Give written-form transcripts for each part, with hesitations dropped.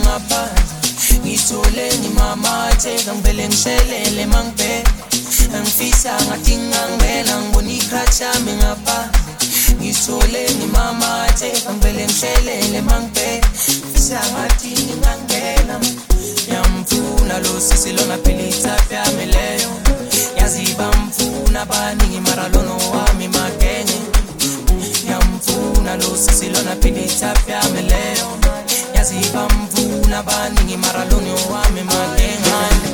ngaphandle ngithole ngimamathe ngivele ngishelele mangibhe ngifisa ngathi ngangena ngibona ikhrathi yami ngaphandle ngithole ngimamathe ngivele ngishelele mangibhe ngifisa ngathi ngangena yamfuna lo sisi lona phela ithapi yami leyo yazi bamfuna abaningi mara lona wami magenge yamfuna lo sisi lona phela ithapi yami leyo yazi bamfuna abaningi mara lona wami magenge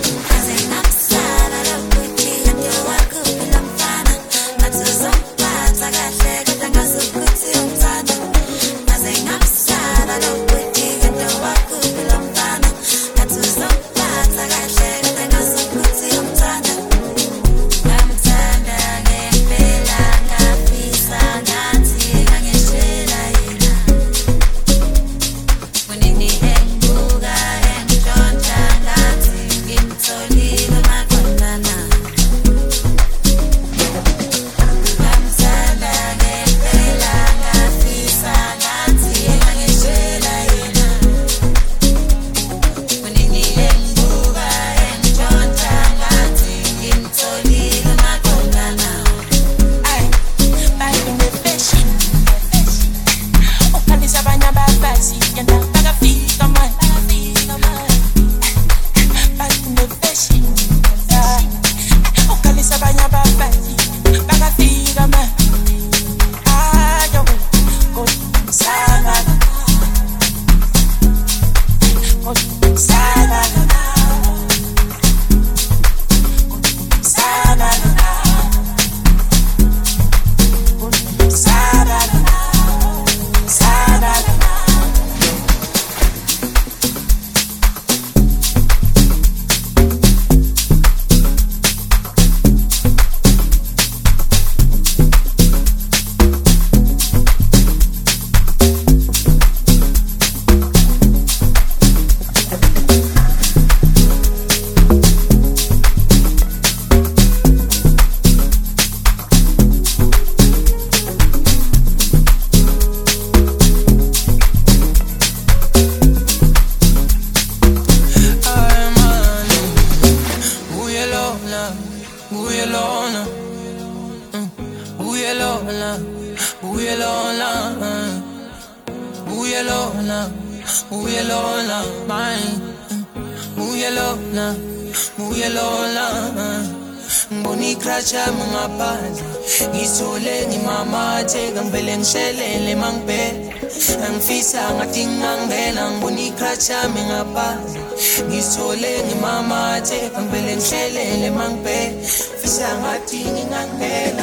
ngibona ikhrathi yami ngaphandle ngithole ngimamathe ngivele ngishelele mangibhe ngifisa ngathi ngangena ngibona ikhrathi yami ngaphandle ngithole ngimamathe ngivele ngishelele mangibhe ngifisa ngathi ngangena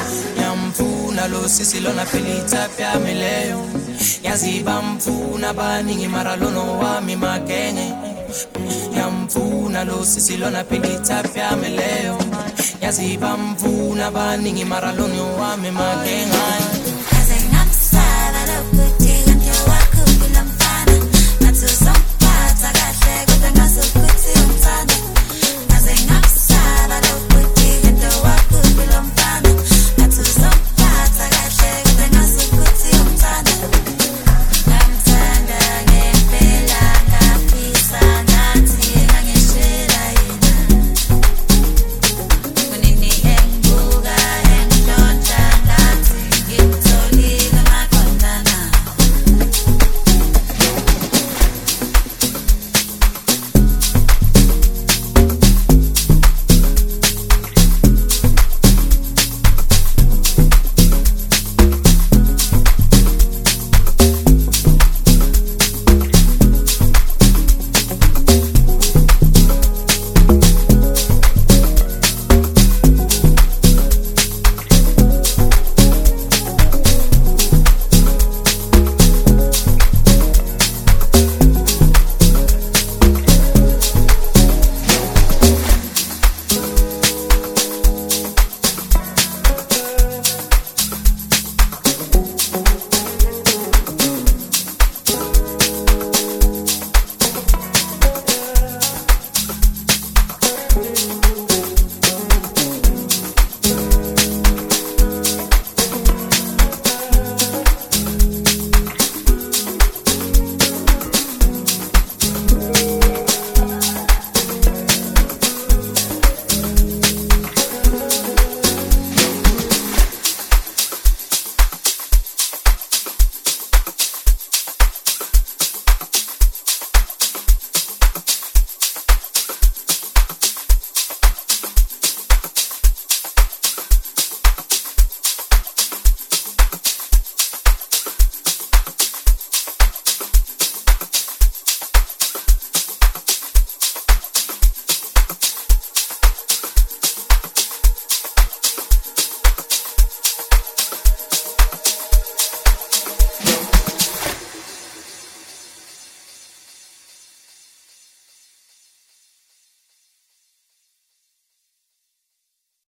yamfuna lo sisi lona phela ithapi yami leyo yazi bamfuna abaningi mara lona wami magenge yamfuna lo sisi lona phela ithapi yami leyo yazi bamfuna abaningi mara lona wami magenge